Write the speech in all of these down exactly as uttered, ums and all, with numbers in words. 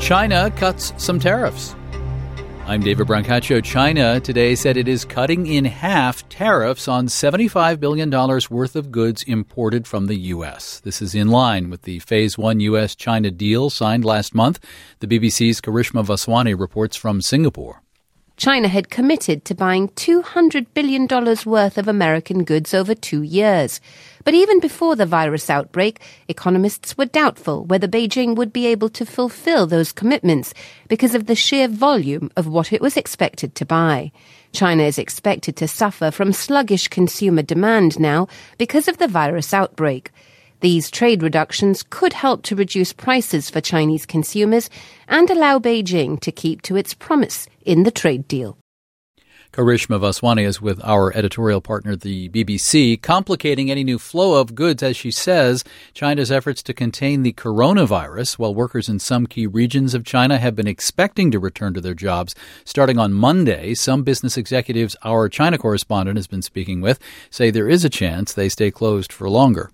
China cuts some tariffs. I'm David Brancaccio. China today said it is cutting in half tariffs on seventy-five billion dollars worth of goods imported from the U S. This is in line with the Phase one U S China deal signed last month. The B B C's Karishma Vaswani reports from Singapore. China had committed to buying two hundred billion dollars worth of American goods over two years. But even before the virus outbreak, economists were doubtful whether Beijing would be able to fulfill those commitments because of the sheer volume of what it was expected to buy. China is expected to suffer from sluggish consumer demand now because of the virus outbreak. These trade reductions could help to reduce prices for Chinese consumers and allow Beijing to keep to its promise in the trade deal. Karishma Vaswani is with our editorial partner, the B B C, complicating any new flow of goods, as she says, China's efforts to contain the coronavirus, while workers in some key regions of China have been expecting to return to their jobs starting on Monday. Some business executives our China correspondent has been speaking with say there is a chance they stay closed for longer.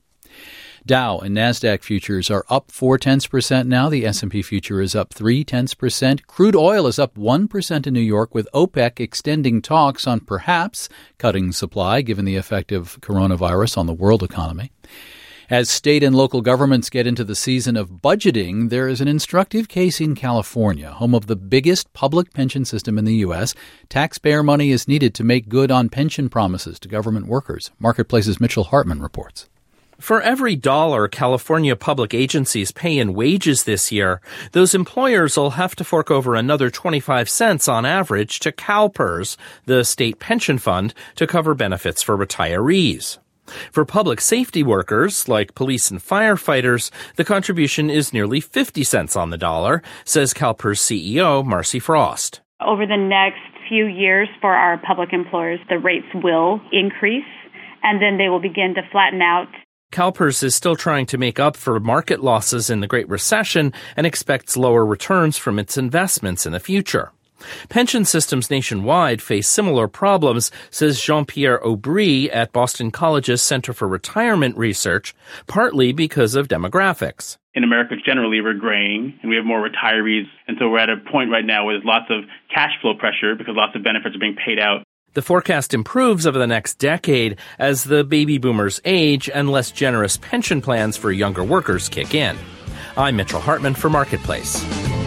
Dow and NASDAQ futures are up four tenths percent now. The S and P future is up three tenths percent. Crude oil is up one percent in New York, with OPEC extending talks on perhaps cutting supply given the effect of coronavirus on the world economy. As state and local governments get into the season of budgeting, there is an instructive case in California, home of the biggest public pension system in the U S. Taxpayer money is needed to make good on pension promises to government workers. Marketplace's Mitchell Hartman reports. For every dollar California public agencies pay in wages this year, those employers will have to fork over another twenty-five cents on average to CalPERS, the state pension fund, to cover benefits for retirees. For public safety workers, like police and firefighters, the contribution is nearly fifty cents on the dollar, says CalPERS C E O Marcy Frost. Over the next few years for our public employers, the rates will increase, and then they will begin to flatten out. CalPERS is still trying to make up for market losses in the Great Recession and expects lower returns from its investments in the future. Pension systems nationwide face similar problems, says Jean-Pierre Aubry at Boston College's Center for Retirement Research, partly because of demographics. In America, generally, we're graying, and we have more retirees, and so we're at a point right now where there's lots of cash flow pressure because lots of benefits are being paid out. The forecast improves over the next decade as the baby boomers age and less generous pension plans for younger workers kick in. I'm Mitchell Hartman for Marketplace.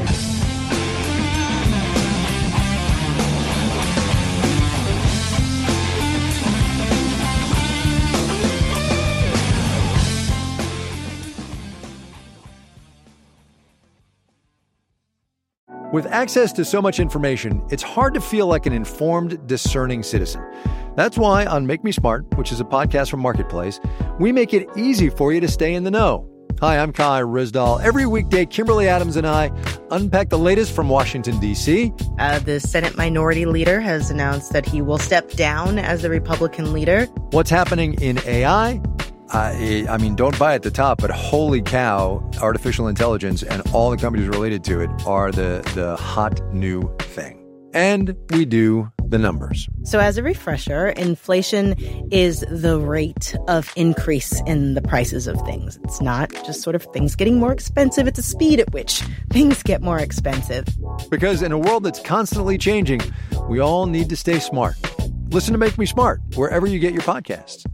With access to so much information, it's hard to feel like an informed, discerning citizen. That's why on Make Me Smart, which is a podcast from Marketplace, we make it easy for you to stay in the know. Hi, I'm Kai Rizdal. Every weekday, Kimberly Adams and I unpack the latest from Washington, D C. Uh, the Senate Minority Leader has announced that he will step down as the Republican leader. What's happening in A I? Uh, I mean, don't buy at the top, but holy cow, artificial intelligence and all the companies related to it are the, the hot new thing. And we do the numbers. So as a refresher, inflation is the rate of increase in the prices of things. It's not just sort of things getting more expensive. It's a speed at which things get more expensive. Because in a world that's constantly changing, we all need to stay smart. Listen to Make Me Smart wherever you get your podcasts.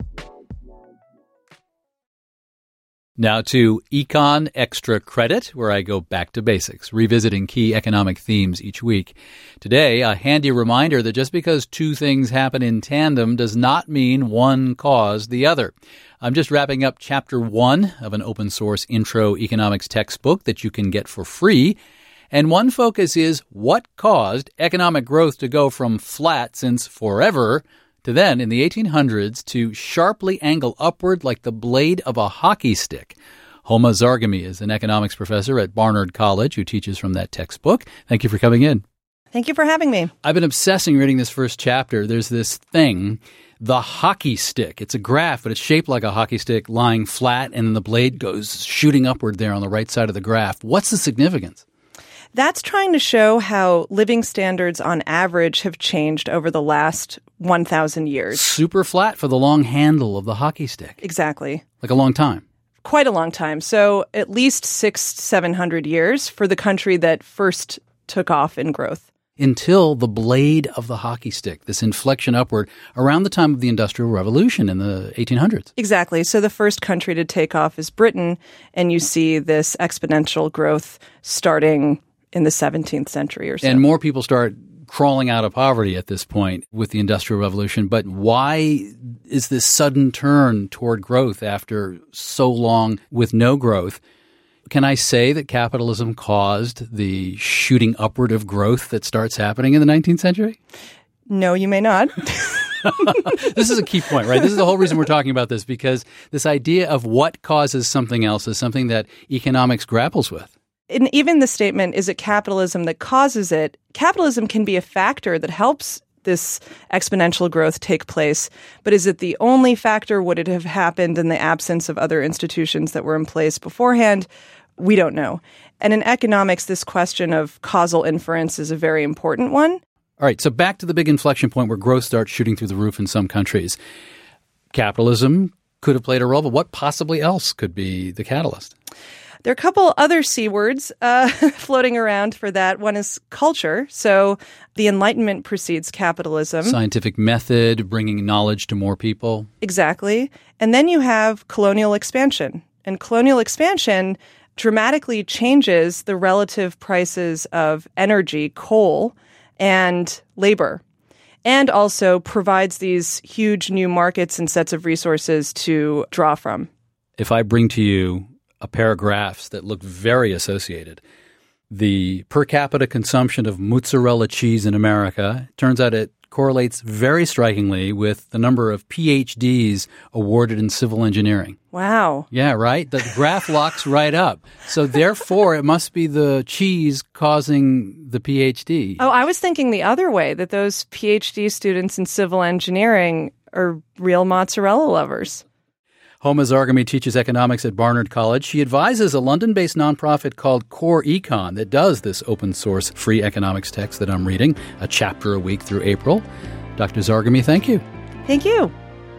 Now to Econ Extra Credit, where I go back to basics, revisiting key economic themes each week. Today, a handy reminder that just because two things happen in tandem does not mean one caused the other. I'm just wrapping up chapter one of an open source intro economics textbook that you can get for free. And one focus is what caused economic growth to go from flat since forever to then, in the eighteen hundreds, to sharply angle upward like the blade of a hockey stick. Homa Zarghami is an economics professor at Barnard College who teaches from that textbook. Thank you for coming in. Thank you for having me. I've been obsessing reading this first chapter. There's this thing, the hockey stick. It's a graph, but it's shaped like a hockey stick lying flat, and the blade goes shooting upward there on the right side of the graph. What's the significance? That's trying to show how living standards on average have changed over the last one thousand years. Super flat for the long handle of the hockey stick. Exactly. Like a long time. quite a long time. So at least six, seven hundred years for the country that first took off in growth. Until the blade of the hockey stick, this inflection upward around the time of the Industrial Revolution in the eighteen hundreds. Exactly. So the first country to take off is Britain, and you see this exponential growth starting in the seventeenth century or so. And more people start crawling out of poverty at this point with the Industrial Revolution. But why is this sudden turn toward growth after so long with no growth? Can I say that capitalism caused the shooting upward of growth that starts happening in the nineteenth century? No, you may not. This is a key point, right? This is the whole reason we're talking about this, because this idea of what causes something else is something that economics grapples with. And even the statement, is it capitalism that causes it? Capitalism can be a factor that helps this exponential growth take place. But is it the only factor? Would it have happened in the absence of other institutions that were in place beforehand? We don't know. And in economics, this question of causal inference is a very important one. All right, so back to the big inflection point where growth starts shooting through the roof in some countries. Capitalism could have played a role, but what possibly else could be the catalyst? There are a couple other C words uh, floating around for that. One is culture. So the Enlightenment precedes capitalism. Scientific method, bringing knowledge to more people. Exactly. And then you have colonial expansion. And colonial expansion dramatically changes the relative prices of energy, coal, and labor, and also provides these huge new markets and sets of resources to draw from. If I bring to you a pair of graphs that look very associated, the per capita consumption of mozzarella cheese in America, turns out it correlates very strikingly with the number of P H Ds awarded in civil engineering. Wow. Yeah, right? The graph locks right up. So therefore, it must be the cheese causing the P H D. Oh, I was thinking the other way, that those P H D students in civil engineering are real mozzarella lovers. Homa Zarghami teaches economics at Barnard College. She advises a London-based nonprofit called Core Econ that does this open-source free economics text that I'm reading, a chapter a week through April. Doctor Zarghami, thank you. Thank you.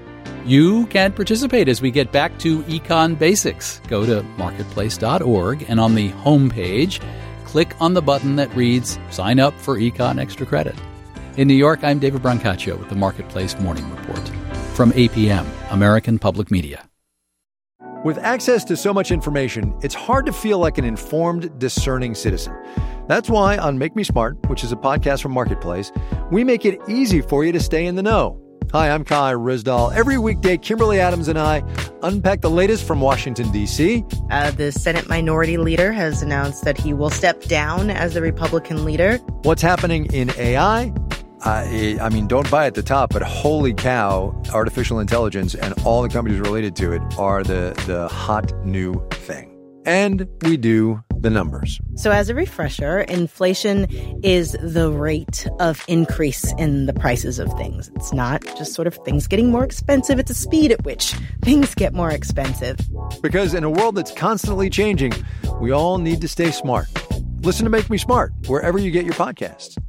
You can participate as we get back to Econ Basics. Go to marketplace dot org, and on the home page, click on the button that reads Sign Up for Econ Extra Credit. In New York, I'm David Brancaccio with the Marketplace Morning Report. From A P M, American Public Media. With access to so much information, it's hard to feel like an informed, discerning citizen. That's why on Make Me Smart, which is a podcast from Marketplace, we make it easy for you to stay in the know. Hi, I'm Kai Rizdal. Every weekday, Kimberly Adams and I unpack the latest from Washington, D C. Uh, the Senate Minority Leader has announced that he will step down as the Republican leader. What's happening in A I? I, I mean, don't buy at the top, but holy cow, artificial intelligence and all the companies related to it are the, the hot new thing. And we do the numbers. So as a refresher, inflation is the rate of increase in the prices of things. It's not just sort of things getting more expensive. It's the speed at which things get more expensive. Because in a world that's constantly changing, we all need to stay smart. Listen to Make Me Smart wherever you get your podcasts.